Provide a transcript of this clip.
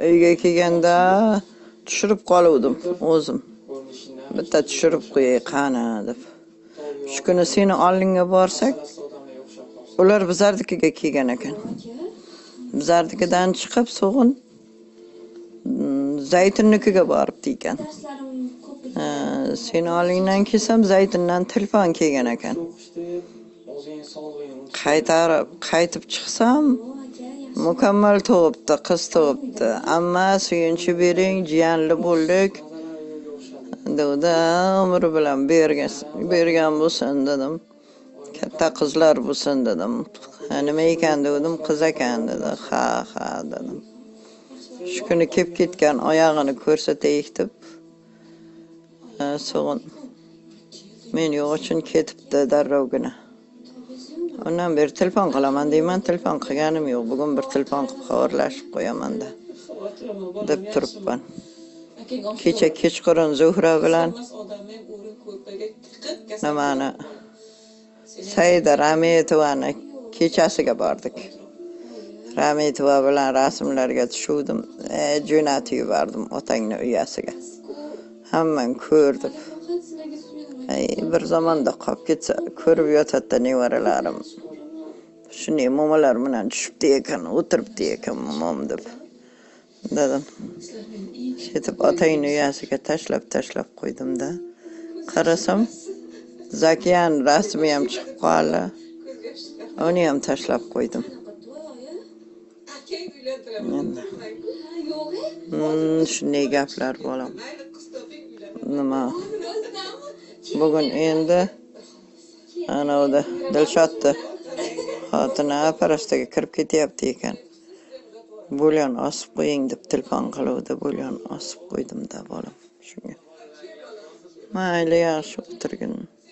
uyga kelganda tushirib qoluvdim o'zim. Bitta tushirib qo'yay qani deb. Shu kuni seni oldingga borsak, ular bizarnikiga kelgan ekan. Bizarnikidan chiqib so'g'in Zaytunnikiga borib ekan. Seni oldingdan kelsam Zaytundan telefon kelgan ekan. Qaytib chiqsam mukammal tug'ibdi, qiz tug'ibdi. Amma suyunchi bering, jiyanli bo'ldik. Dedi, umri bilan bergan bo'lsin dedim. Katta qizlar bo'lsin dedim. Nima ekan dedim, qiz ekan dedi. Ha dedim. Shu kuni kelib ketgan oyog'ini ko'rsataylik deb so'g'in men yo'q uchun ketibdi darrovgina. Ondan beri telefon qilaman deyman, telefon qilganim yo'q. Bugun bir telefon qilib xabarlashib qo'yaman-da deb turibman. Kecha kechqurun Zuhra bilan nimani Saida Rametovani kechasiga bordik. Rametova bilan rasmlarga tushuvdim. Jo'natib yubordim otangni uyasiga. Hamman ko'rdi. Bir zamonda qolib ketsa, ko'rib yotadi nevaralarim. Shunday momalar bilan tushibdi ekan, o'tiribdi ekan momam deb. Dedim. Ketib otangni uyasiga tashlab qo'ydim-da. Qarasam, Zakiyan rasmi ham chiqib qoldi. Uni ham tashlab qo'ydim. Shunday gaplar bolam. Nima? Bugun endi anavda Dilshodni xotini aparastaga kirib ketyapti ekan. Bo'lyon osib qo'ying deb telefon qiluvdi. Bo'lyon osib qo'ydim-da bolam. Shunga. Mayli yaxshi o'tirgin.